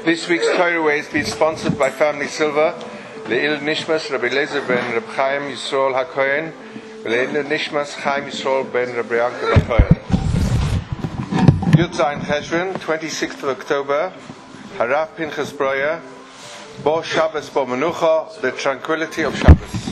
This week's Torah Way is being sponsored by Family Silver, Le'il Nishmas Rabbi Lezer ben Reb Chaim Yisrael HaKohen, Le'il Nishmas Chaim Yisrael ben Rabbi Yankel HaKohen. Yud Zayin Cheshvan, 26th of October, Harav Pinchas Broya, Bo Shabbos Bo Menucha, the tranquility of Shabbos.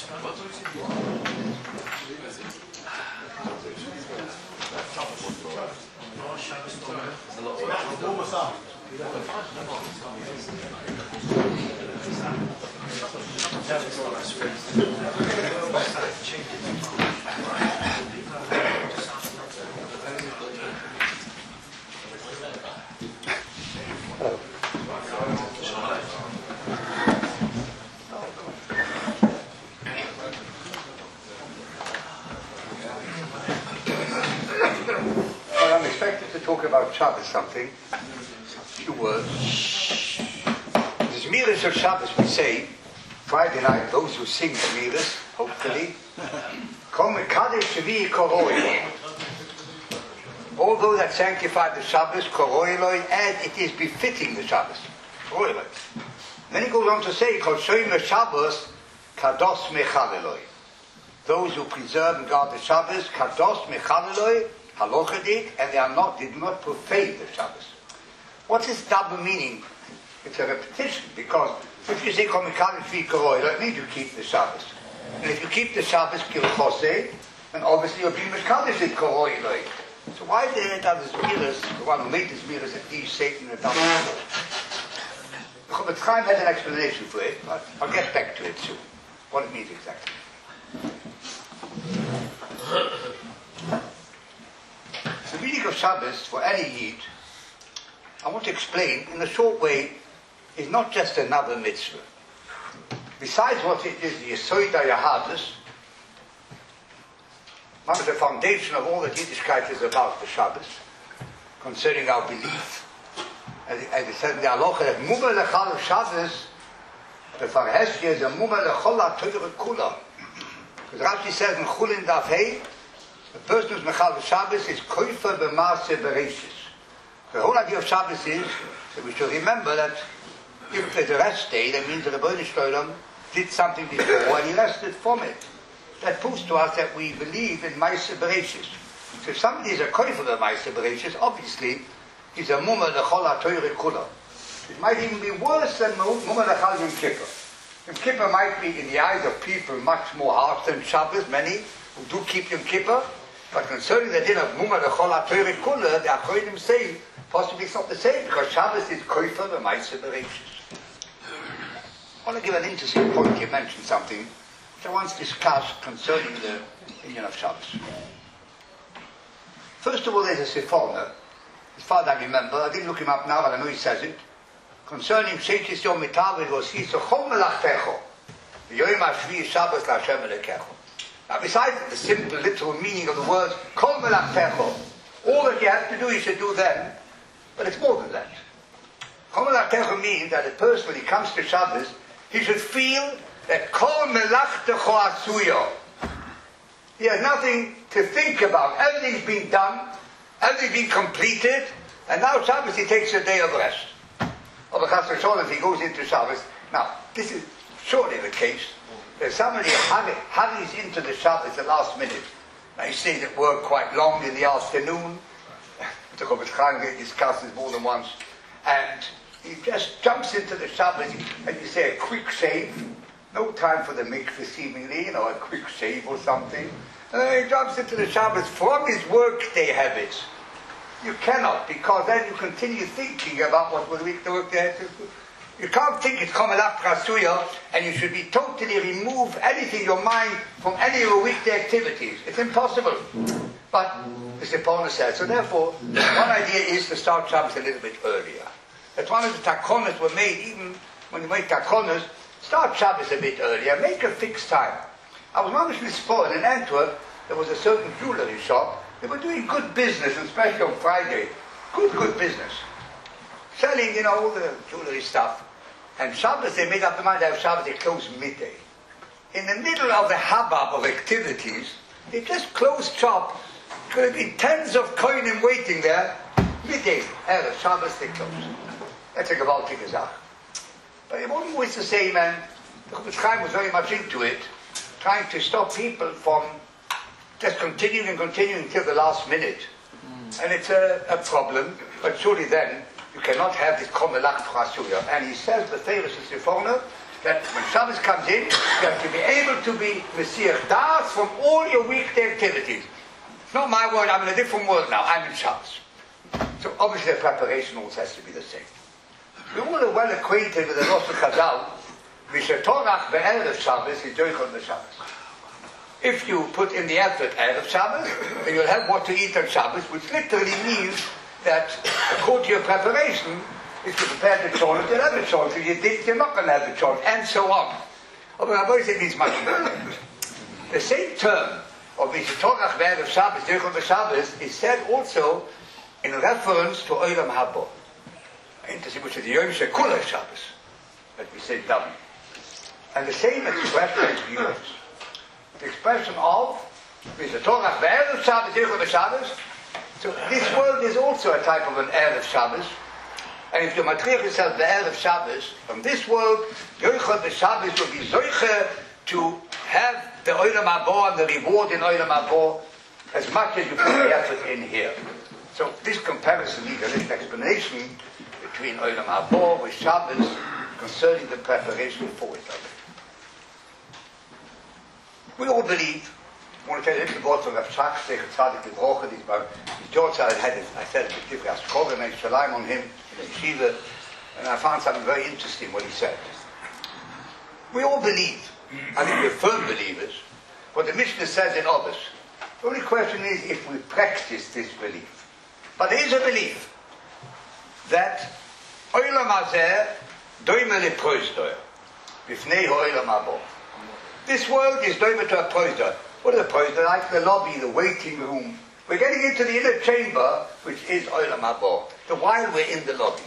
I'm expected to talk about Shabbos something. A few words. The Zmiris of Shabbos, we say, Friday night, those who sing Zmiris, hopefully, although that sanctified the Shabbos, and it is befitting the Shabbos. Then he goes on to say, Shabbos, Kados Mechaleloi. Those who preserve and guard the Shabbos, Kados Mechaleloi, halachadik, and did not profane the Shabbos. What is double meaning? It's a repetition, because if you say Kol Mikadeh Shvi Koroi, that means you keep the Shabbos. And if you keep the Shabbos Kilchosei, then obviously you'll be Mekadesh it Koroi. So why did they have the Zmiris, the one who made the Zmiris, that these Satan and double? But Chaim has an explanation for it, but I'll get back to it soon. What it means exactly. The meaning of Shabbos for any Yid, I want to explain in a short way, is not just another mitzvah. Besides what it is, the Yesod HaYahadus, one of the foundation of all that Yiddishkeit is about the Shabbos, concerning our belief. As it says in the Halacha, that Mumah Lechal Shabbos, the Farheshki is a Mumah Lechol HaTorah Kula. Because Rashi says in Chulin Daf Hey, the person who's Mechal Shabbos is Koifer B'Maaseh Bereishis. The whole idea of Shabbos is that we should remember that if there's a rest day, that means that the Rebbeinu Shalom did something before and he rested from it. That proves to us that we believe in Maaseh Bereishis. So if somebody is a Koifer B'Maaseh Bereishis, obviously he's a Mumah Lechol HaTorah Kula. It might even be worse than Mumah Lechal Yom Kippur. Yom Kippur might be, in the eyes of people, much more harsh than Shabbos, many who do keep Yom Kippur. But concerning the din of Mumah Lechol HaTorah Kula, the Achonim say, possibly it's not the same, because Shabbos is Koifer B'Maaseh Bereishis. I want to give an interesting point. You mentioned something which I once discussed concerning the opinion of Shabbos. First of all, there's a Seforno. As far as I remember, I didn't look him up now, but I know he says it. Concerning Sheikhis Yom Mitaved was he so Chol Melachtecho, V'Yoyim HaShvi Shabbos LaHashem Elekecho. Now, besides the simple literal meaning of the words Kol Melachtecho, all that you have to do, you should do then. But it's more than that. Kol Melachtecho means that a person, when he comes to Shabbos, he should feel that Kol Melachtecho Asuyo. He has nothing to think about. Everything's been done, everything's been completed, and now Shabbos he takes a day of rest. Or because if he goes into Shabbos. Now, this is surely the case. There's somebody hurries into the Shabbos at the last minute. Now he stays at work quite long in the afternoon. The Chofetz Chaim discussed this more than once. And he just jumps into the Shabbos, and you say a quick shave. No time for the mikveh seemingly, a quick shave or something. And then he jumps into the Shabbos from his workday habits. You cannot, because then you continue thinking about what will the work day has to do. You can't think it's Komelach Rasuya, and you should be totally remove anything in your mind from any of your weekday activities. It's impossible. But the Seforno says, so therefore, one idea is to start Shabbos a little bit earlier. That's one of the takonas were made, even when you make takonas, start Shabbos a bit earlier, make a fixed time. I was once with Sport in Antwerp, there was a certain jewelry shop. They were doing good business, especially on Friday. Good business. Selling, all the jewelry stuff. And Shabbos, they made up the mind that Shabbos, they closed midday. In the middle of the hubbub of activities, they just closed shop. Could have been tens of kohenim waiting there. Midday, Erev, Shabbos, they closed. That's a gewaltige Sache. But it wasn't always the same, and the Chofetz Chaim was very much into it, trying to stop people from just continuing and continuing until the last minute. And it's a problem, but surely then you cannot have this Komelach Chasuya. And he says, the famous Sifoner, that when Shabbos comes in, you have to be able to be Messiah Das from all your weekday activities. It's not my word, I'm in a different world now, I'm in Shabbos. So obviously the preparation also has to be the same. We're all well acquainted with the Rosh Chazal, Vishetorach be'erev Shabbos, Yidoichon be'Shabbos. If you put in the effort Erev Shabbos, then you'll have what to eat on Shabbos, which literally means that according to your preparation, if you prepare the cholent, you'll have the cholent. If you didn't, you're not going to have the cholent, and so on. But I've always said it means much more. The same term of Vishetorach be'erev Shabbos, Yidoichon be'Shabbos, is said also in reference to Olam Haba. Interesting, which is the Yom Shekula Shabbos, that we say down. And the same expression is used. The expression of Vishetorach be'erev Shabbos, Yidoichon be'Shabbos. So this world is also a type of an Erev Shabbos. And if you matriach yourself be'erev Shabbos, from this world, Yidoichon be'Shabbos will be zoiche to have the Olam Haba and the reward in Olam Haba as much as you put the effort in here. So this comparison needs a little explanation between Olam Haba with Shabbos concerning the preparation for it. We all believe. I want to tell you a little about Rav Shach, Zecher Tzadik Livrocha, his daughter, I said a bit different, I made Shalom on him in the yeshiva, and I found something very interesting what he said. We all believe, I think we're firm believers, what the Mishnah says in Ovis. The only question is if we practice this belief. But there is a belief that Olam Hazeh doime leproizdor, b'fnei ha'olam haba. This world is doime to a proizdor. What are the proizdor? Like the lobby, the waiting room. We're getting into the inner chamber, which is Olam Haba. So while we're in the lobby,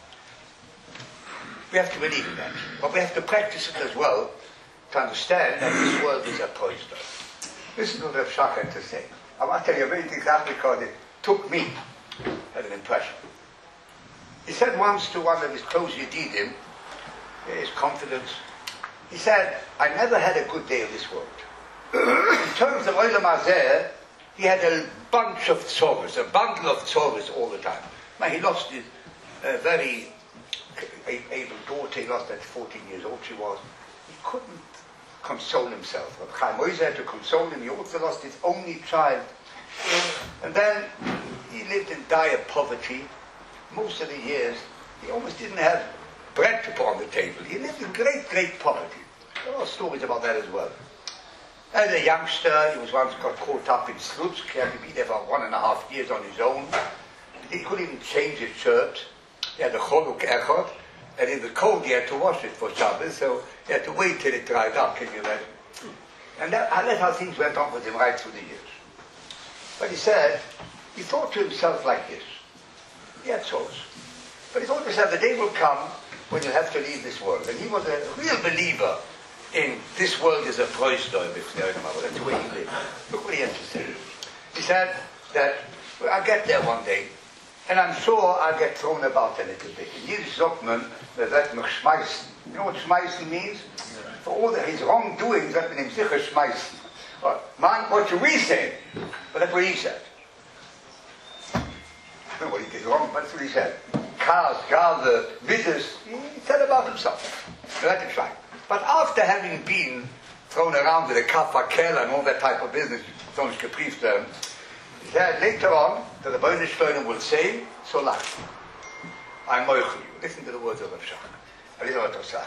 we have to believe in that. But we have to practice it as well to understand that this world is a proizdor. Listen to what Rav Shach had to say. I want to tell you a very thing because it took me as an impression. He said once to one of his close Yedidim, his confidence, he said, I never had a good day of this world. In terms of Olam Hazeh, he had a bunch of tzoros, a bundle of tzoros all the time. Now, he lost his very able daughter, he lost at 14 years old she was. He couldn't console himself. Chaim Oizer had to console him. He also lost his only child. And then he lived in dire poverty. Most of the years, he almost didn't have bread to put on the table. He lived in great, great poverty. There are stories about that as well. As a youngster, he was once got caught up in Slutsk. He had to be there for 1.5 years on his own. He couldn't even change his shirt. He had a choluk echot, and in the cold he had to wash it for Shabbos, so he had to wait till it dried up. Can you imagine? And that's how things went on with him right through the years. But he said, he thought to himself like this. He had souls. But he thought to himself, the day will come when you'll have to leave this world. And he was a real believer in this world is a proizdor. That's the way he lived. Look what he had to say. He said that I'll get there one day, and I'm sure I'll get thrown about a little bit. In Yiddish sagt man, wird mich schmeißen. You know what schmeißen means? For all his wrongdoings, that means sicher schmeißen. Man, what should we say? But that's what he said. I don't know what he did wrong, but that's what he said. Cars, gather, business, he said about himself. That is right. But after having been thrown around with a kafakel and all that type of business, so much geprieft them, he said later on, that the Rebbeinu Shlomo will say, Solach, I'm moichel you. Listen to the words of Rav Shach.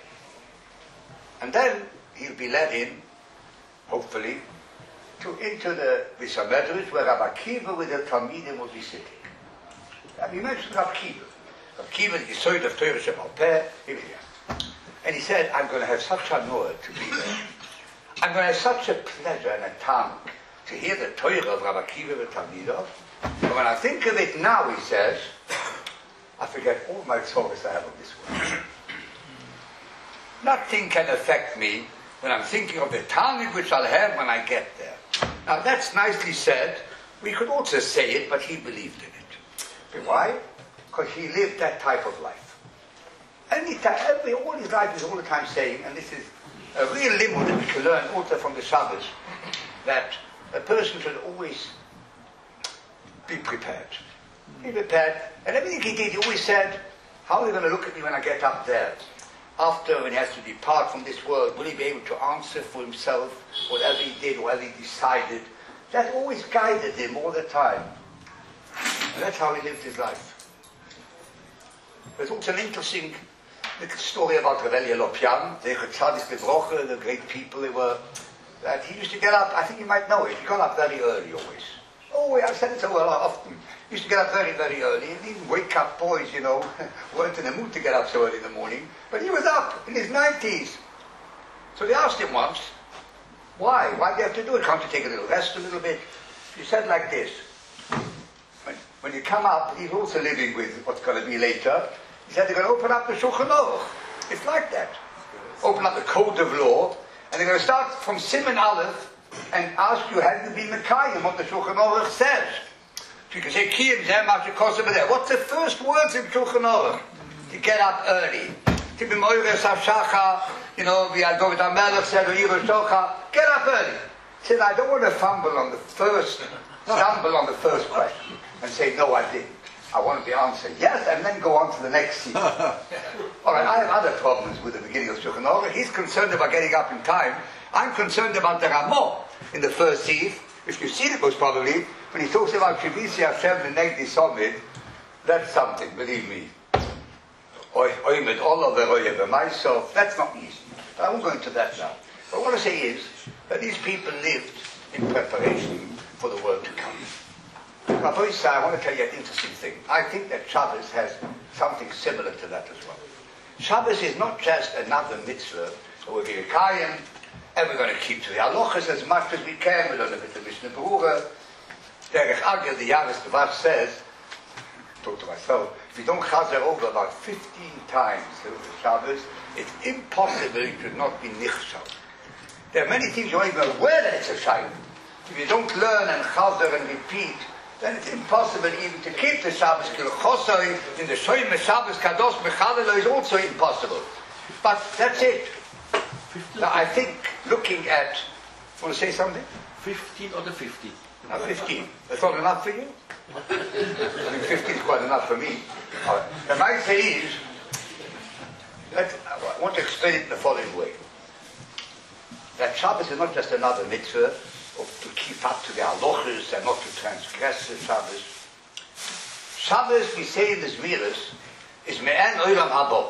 And then he'll be led in, hopefully, into the Visamedrish where Rabbi Akiva with the Talmidim will be sitting. And he mentioned Rabbi Akiva. Rabbi Akiva, the Yisoid of Torah Shebal Peh, and he said, I'm going to have such a honor to be there. I'm going to have such a pleasure and a time to hear the Torah of Rabbi Akiva with Talmidov. But when I think of it now, he says, I forget all my service I have on this world. Nothing can affect me when I'm thinking of the Talmud which I'll have when I get there. Now that's nicely said. We could also say it, but he believed in it. But why? Because he lived that type of life. Anytime, all his life is all the time saying, and this is a real limud that we can learn also from the Shabbos, that a person should always be prepared. Be prepared. And everything he did, he always said, how are they going to look at me when I get up there? After, when he has to depart from this world, will he be able to answer for himself, whatever he did, whatever he decided? That always guided him all the time. And that's how he lived his life. There's also an interesting little story about Reb Elia Lopian, the great people they were, that he used to get up, I think you might know it, he got up very early always. Oh, I've said it so well often. He used to get up very, very early. And even wake-up boys, weren't in the mood to get up so early in the morning. But he was up in his 90s. So they asked him once, why? Why do you have to do it? Can't you take a little rest a little bit? He said like this. When you come up, he's also living with what's going to be later. He said they're going to open up the Shulchan Aruch. It's like that. Open up the Code of Law. And they're going to start from Siman Aleph and ask you, have you been Mekayim, what the Shulchan Aruch says? So you can say, Kiyim Zeh Mashe Kosev B'Deh. What's the first words in Shulchan Aruch? To get up early. To be Moires HaShacha, V'Yad David HaMelech said, V'Yir HaShocha. Get up early. He said, I don't want to stumble on the first question and say, no, I didn't. I want the answer, yes, and then go on to the next scene. All right, I have other problems with the beginning of Shulchan Aruch. He's concerned about getting up in time. I'm concerned about the Ramah in the first scene. If you've seen it most probably, when he talks about Shivisi Hashem the Negdi Somid, that's something, believe me. Oymed Allah v'royev myself, that's not easy. I won't go into that now. But what I say is that these people lived in preparation for the world to come. Rabbi Yisrael, I want to tell you an interesting thing. I think that Shabbos has something similar to that as well. Shabbos is not just another mitzvah, or we're going to Kayim, and we're going to keep to the halachas as much as we can. We're going to be the Mishnah Berurah. Derech Agir, the Yaris Devash says, talk to myself, if you don't chazer over about 15 times the Shabbos, it's impossible you should not be nichshal. There are many things you aren't even aware that it's a shayla. If you don't learn and chazer and repeat, then it's impossible even to keep the Shabbos. Chosoi in the Shoyim Shabbos Kadosh Mechalelo is also impossible. But that's it. Now I think, looking at, want to say something? 15 or the 50? 15. That's not enough for you? I think 15 is quite enough for me. All right. And my say is, that I want to explain it in the following way. That Shabbos is not just another mitzvah, or to keep up to the halachas and not to transgress the Shabbos. Shabbos, we say in the Zmiris, is me'en olam haba.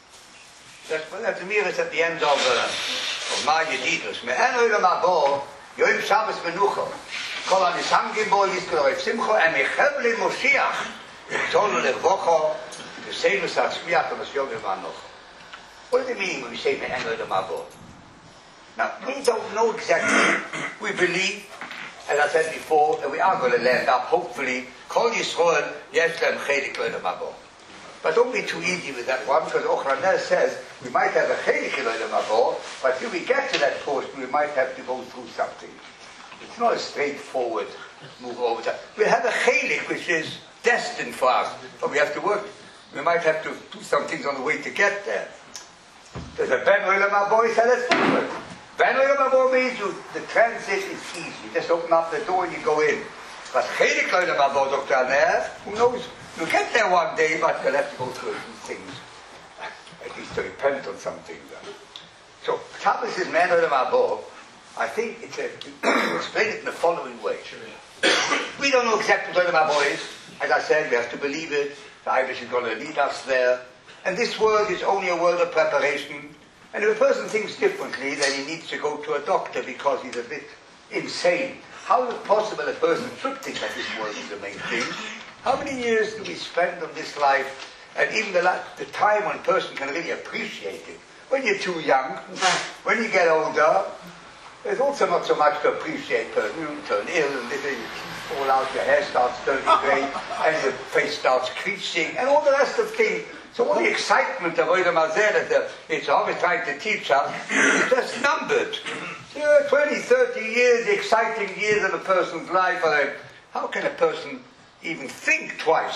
That's the Zmiris at the end of Ma Yedidus. Me'en olam haba, yoim Shabbos menucha. Kol hanisangim bo yizkor simcha, and mechevle Moshiach, yitolu levocha, v'seinu satzmiach, v'masyogim v'anocha. What does it mean when we say me'en olam haba? Now, we don't know exactly. We believe, as I said before, that we are going to land up, hopefully, Kol Yisrael, Yesh Lem Chelik L'Olam Haba. But don't be too easy with that one, because Ochraner says we might have a Chelik L'Olam Haba, but till we get to that portion, we might have to go through something. It's not a straightforward move over that. We have a Chelik which is destined for us, but we have to work. We might have to do some things on the way to get there. There's a Ben L'Olam Haba, he said, let's do it. Ben Olam Haba means the transit is easy. You just open up the door and you go in. But Chelik Olam Haba, Dr. Aner, who knows? You'll get there one day, but you'll have to go through a few things. At least to repent on some things. So, Shabbos is Ben Olam Haba. I think it's explain it in the following way. We don't know exactly what Olam Haba is. As I said, we have to believe it. The Irish is going to lead us there. And this world is only a world of preparation. And if a person thinks differently, then he needs to go to a doctor because he's a bit insane. How is it possible a person should think that this world is the main thing? How many years do we spend on this life? And even the time when a person can really appreciate it. When you're too young, when you get older, there's also not so much to appreciate. You turn ill and you fall out, your hair starts turning grey, and your face starts creasing, and all the rest of things. So all the excitement of Olam Hazeh that it's always trying to teach us is just numbered. 20, 30 years, exciting years of a person's life. How can a person even think twice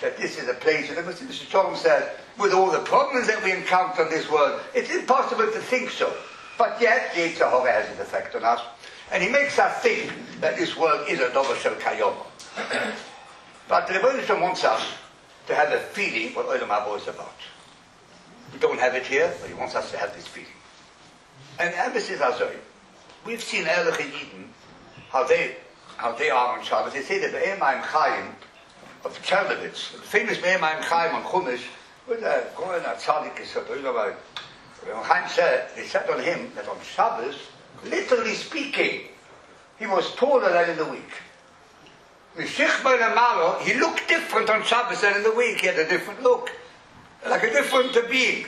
that this is a place, and Mr. Shalom said, with all the problems that we encounter in this world, it's impossible to think so. But yet, the Yetzer Hara has an effect on us, and he makes us think that this world is a Dover Shel Kayom. But the Rebbe Yisrael wants us to have a feeling what Olam Haba is about. We don't have it here, but he wants us to have this feeling. And emphasis Azoi. We've seen Erlich Yidden, how they are on Shabbos. They say that the Me'er Chaim of Chernovitz, the famous Me'er Chaim on Chumash, with a Goyen Atzadik is Rebbe Chaim said, they said on him that on Shabbos, literally speaking, he was taller than in the week. He looked different on Shabbos than in the week. He had a different look, like a different being.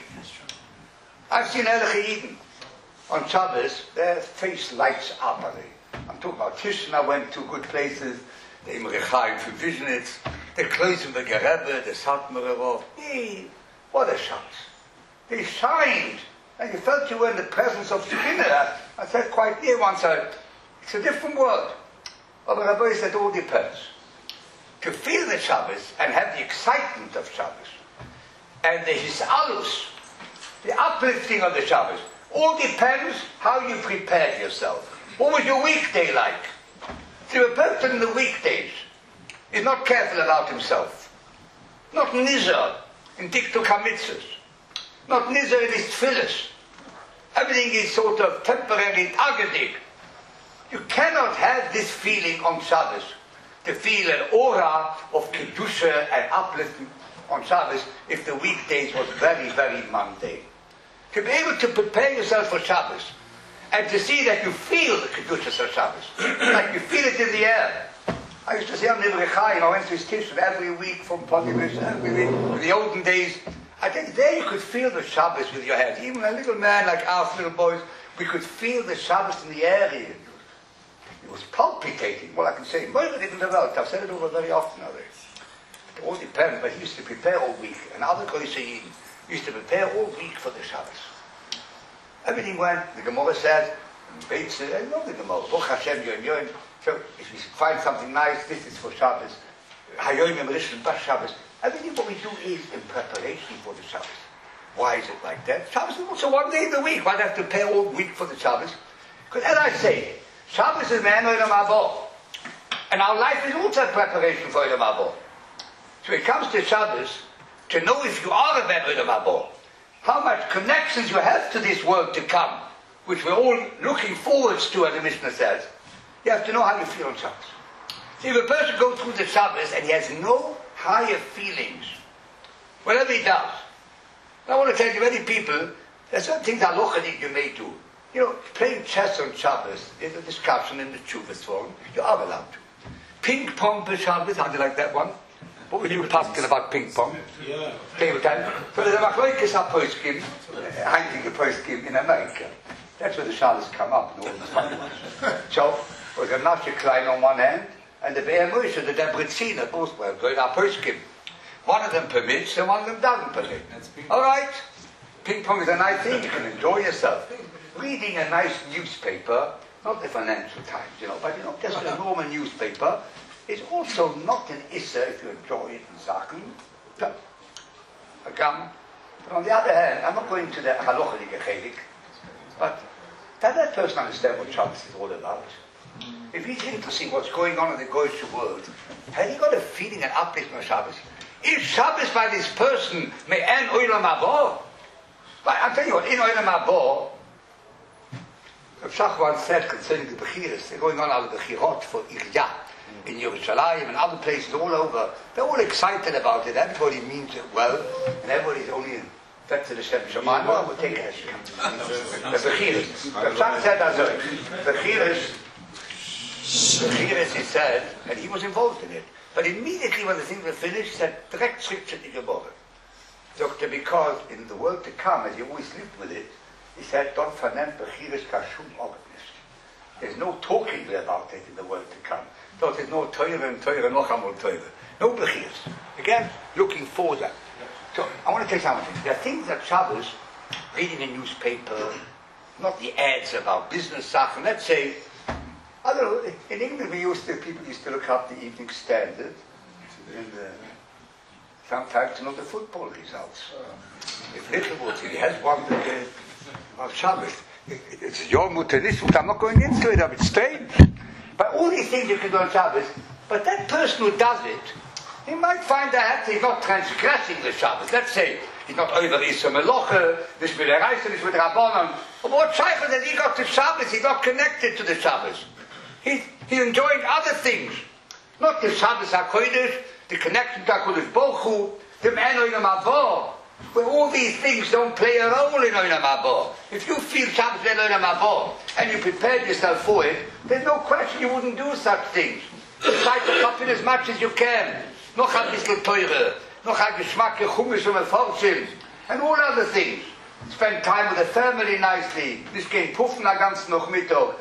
I've seen Erlich Yidden on Shabbos, their face lights up. I'm talking about Tishna, went to good places, the Imre Chaim from Visionitz, the Kloisenberger Rebbe, the Satmarov. Hey, what a shot. They shined, and you felt you were in the presence of Shekhinah. I said quite near one side, it's a different world. But the Rabbi said it all depends. To feel the Shabbos and have the excitement of Shabbos, and the Hisalus, the uplifting of the Shabbos, all depends how you prepared yourself. What was your weekday like? See, a person in the weekdays is not careful about himself. Not nizar in diktuk hamitzvos. Not nizar in his tefillos. Everything is sort of temporary, agadik. You cannot have this feeling on Shabbos, to feel an aura of kedusha and upliftment on Shabbos if the weekdays was very, very mundane. To be able to prepare yourself for Shabbos and to see that you feel the kedusha of Shabbos, like you feel it in the air. I used to say on Imre Chaim, I went to his kitchen every week from Potivish, every week, in the olden days. I think there you could feel the Shabbos with your head. Even a little man like us, little boys, we could feel the Shabbos in the air here. It was palpitating. Well, I can say, Moira didn't develop. I've said it over very often already. It all depends, but he used to prepare all week. And other Kodesh used to prepare all week for the Shabbos. Everything went, the Gemara said, Beitz, I love the Gemara, Baruch Hashem, Yom Yom. So, if we find something nice, this is for Shabbos. Hayoim Yom Rishon, Bas Shabbos. Everything what we do is in preparation for the Shabbos. Why is it like that? Shabbos is also one day in the week. Why do I have to prepare all week for the Shabbos? Because as I say, Shabbos is Me'er Olam Haba. And our life is also a preparation for Olam Haba. So it comes to Shabbos, to know if you are a Me'er Olam Haba, how much connections you have to this world to come, which we're all looking forwards to, as the Mishnah says, you have to know how you feel on Shabbos. See, if a person goes through the Shabbos and he has no higher feelings, whatever he does, I want to tell you, many people, there's certain things halachic you may do. You know, playing chess on Shabbos is a discussion in the Tshuvas forum. You are allowed to. Ping pong for Shabbos, how do you like that one? What were you asking about ping pong? Yeah. Table tennis. So there's a machloikis HaPoskim, Heinrich Poskim in America. That's where the Shabbos come up and all the fun ones. So, there's a Nashe Klein on one hand, and the Be'er Moshe, the Debrecina, both were going HaPoskim. One of them permits, and one of them doesn't permit. All right. Ping pong is a nice thing. You can enjoy yourself. Reading a nice newspaper, not the Financial Times, you know, but, you know, just a normal newspaper, is also not an issa if you enjoy it in Sachen. But on the other hand, I'm not going to the halachic chelik, but does that person understand what Shabbos is all about? If he's interested in what's going on in the Goyish world, has he got a feeling and upliftment of Shabbos? Is Shabbos by this person me'en olam haba? But I'll tell you what, in olam haba, Rav Shach said concerning the Bechiras, they're going on all the Bechirot for Irya in Yerushalayim and other places all over. They're all excited about it. Everybody means it well, and everybody's only in Fetzer Hashem Shaman. Well, we'll take it. The Bechiras. Rav Shach said as a Bechiras, he said, and he was involved in it. But immediately when the things were finished, he said, direct scripture to Gemara. Doctor, because in the world to come, as you always lived with it, he said, don't vernehm Bechiras kashum ognes. There's no talking about it in the world to come. So there's no Torah and Torah, no Chamol Torah. No Bechiras. Again, looking for that. So, I want to tell you something. There are things that Shabbos, reading a newspaper, not the ads about business stuff, and let's say, I don't know, in England people used to look up the Evening Standard, and Sometimes the football results. If Littlewood, he has one of Shabbos. It's your mutanism, I'm not going into it, it's strange. But all these things you can do on Shabbos, but that person who does it, he might find that he's not transgressing the Shabbos. Let's say he's not over Issa Meloche, this with the Reise, this with the Rabbanon. But what Shaykhah that he got to Shabbos, he's not connected to the Shabbos. He's enjoying other things. Not the Shabbos HaKodesh, the connection to HaKodesh Baruch Hu, the Man Olam Haba, where all these things don't play a role in Olam Haba. If you feel Shabbos Ben Olam Haba, and you prepared yourself for it, there's no question you wouldn't do such things. You try to top it as much as you can. Noch ein bisschen teure, noch ein Geschmack, Chumisch und Fortschritt, and all other things. Spend time with the family nicely. Nicht gehen puffen den ganzen Nachmittag.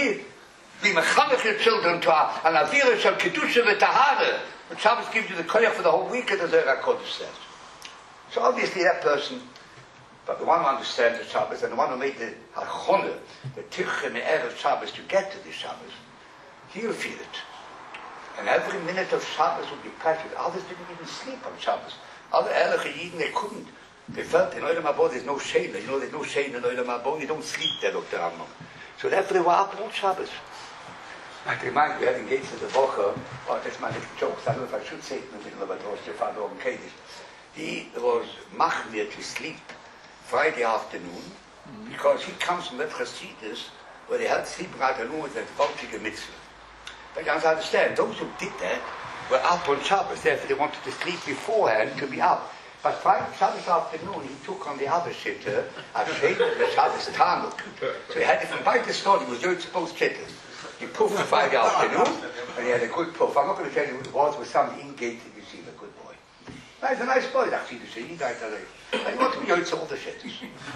Be mechanical children to an avira shel kedusha v'tahara. But Shabbos gives you the koyach for the whole week, as the Zohar HaKodesh says. So obviously that person, but the one who understands the Shabbos and the one who made the hachonah, the tirche me'erev Shabbos to get to the Shabbos, he'll feel it. And every minute of Shabbos will be precious. Others didn't even sleep on Shabbos. Other Erliche Yidden, they couldn't. They felt in Olam Haba there's no shame. You know, there's no shame in Olam Haba. You don't sleep there, Dr. Amnon. So therefore they were up on Shabbos. I remind me, we had engaged in the Woche, that's my little joke, I don't know if I should say it in the middle of it, Rosh Hashanah and Kaddish. He was machmir to sleep Friday afternoon, because he comes from that Chassidus, where they had sleeping afternoon with that Voltige Mitzvah. But you understand, those who did that were up on Shabbos, therefore they wanted to sleep beforehand to be up. But Friday, Shabbos afternoon, he took on the other shitter, a shade of the Shabbos Tanuk. So he had, from by the story, he was doing both shitters. He puffed Friday afternoon, and he had a good puff. I'm not going to tell you who it was some in-gated yeshiva, good boy. He's a nice boy, actually, he died already. And he wanted to be out all the shitters.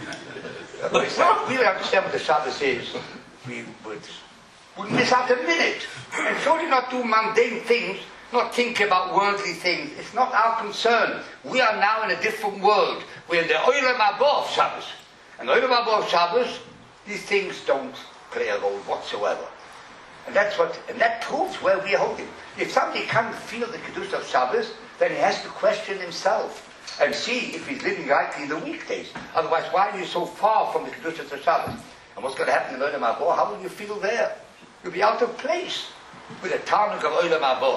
But if we really understand what the Shabbos is, we would miss out a minute. And surely not do mundane things, not think about worldly things. It's not our concern. We are now in a different world. We're in the Olam Haba of Shabbos. And the Olam Haba of Shabbos, these things don't play a role whatsoever. And that proves where we are holding. If somebody can't feel the Kedusha of Shabbos, then he has to question himself and see if he's living rightly in the weekdays. Otherwise, why are you so far from the Kedusha of Shabbos? And what's going to happen in Olam Haba? How will you feel there? You'll be out of place with the Tanuk of Olam Haba.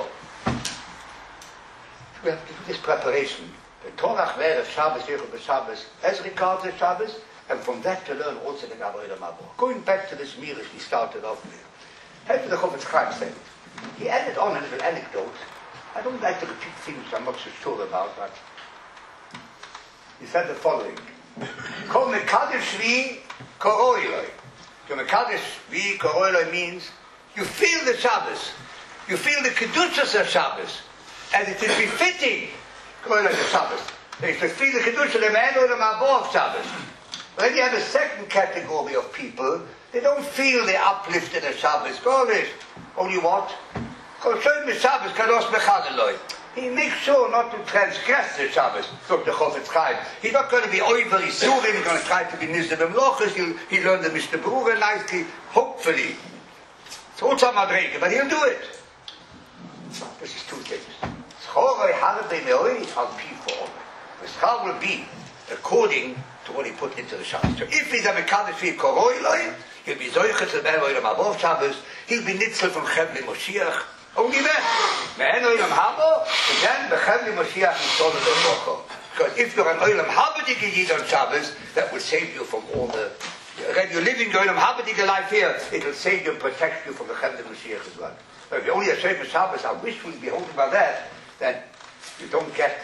We have to do this preparation. The Torah Chver of Shabbos, Yechud Shabbos, as regards the Shabbos, and from that to learn also the Olam Haba. Going back to this Mirish we started off with. After the Chofetz Chaim said it. He added on a little anecdote. I don't like to repeat things I'm not so sure about, but he said the following. Kol mekadesh vi koroiloi. To mekadesh vi koroiloi means you feel the Shabbos. You feel the Kedushas of Shabbos. And it is befitting koroiloi the Shabbos. They should feel the Kedusha of the Man Olam Haba of Shabbos. Then you have a second category of people. They don't feel the uplift of the Shabbos. Only what? He makes sure not to transgress the Shabbos. Look, the Chofetz Chaim. He's not going to be over Yisurim. He's going to try to be Nizar B'Mlochus. He'll learn the Mishnah Berurah nicely, hopefully. So it's a madrege, but he'll do it. This is two things. The schar will be according to what he put into the Shabbos. So if he's a mekadesh fi koroiloi, he'll be zoichet to ben Olam Haba of Shabbos. He'll be nitzel from Chevli Moshiach. Only that. Ben Olam Haba, then the Chevli Moshiach Yisol Levocho. Because if you're an Olam Habadike Yid on Shabbos, that will save you from all the. When you're living the Olam Habadike life here, it will save you and protect you from the Chevli Moshiach as well. But if you're only a Shem Shabbos, I wish we'd be holding by that, then you don't get.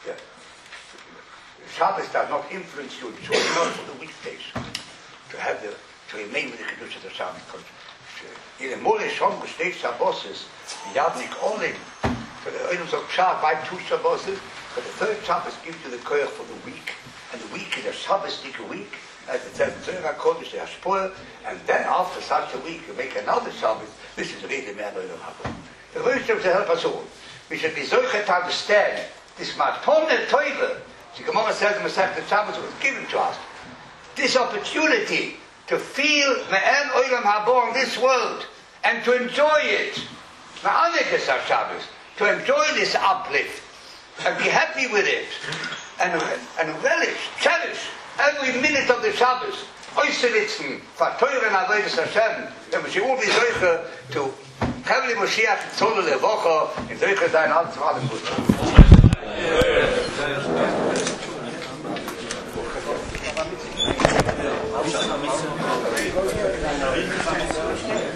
Shabbos does not influence you, it's only not for the weekdays to remain with the Kedusha of the Shabbos. In the Mole Shom B'Shnei Shabboses, Yadnik Olim, for the Olim of Shah, by 2 Shabboses, but the third Shabbos gives you the koyach for the week, and the week is a Shabbos-dik week, as it says in Zohar HaKodesh, the Hashpoel, and then after such a week you make another Shabbos. This is really Man Olam Haba. The Rosh Hashanah to help us all. We should be zoichet to understand this Matone Toive. The Gemara says in Masechet Shabbos was given to us. This opportunity to feel Me'en Olam Haba in this world and to enjoy it. Ma'anekas Shabbos. To enjoy this uplift. and be happy with it, and relish, cherish every minute of the Shabbos. Oiselitzen, verteuren Avodas Hashem, and we should all be solche to Kavli Moshiach Tzolu Levocho, in solche sein Alt zu allem Guten.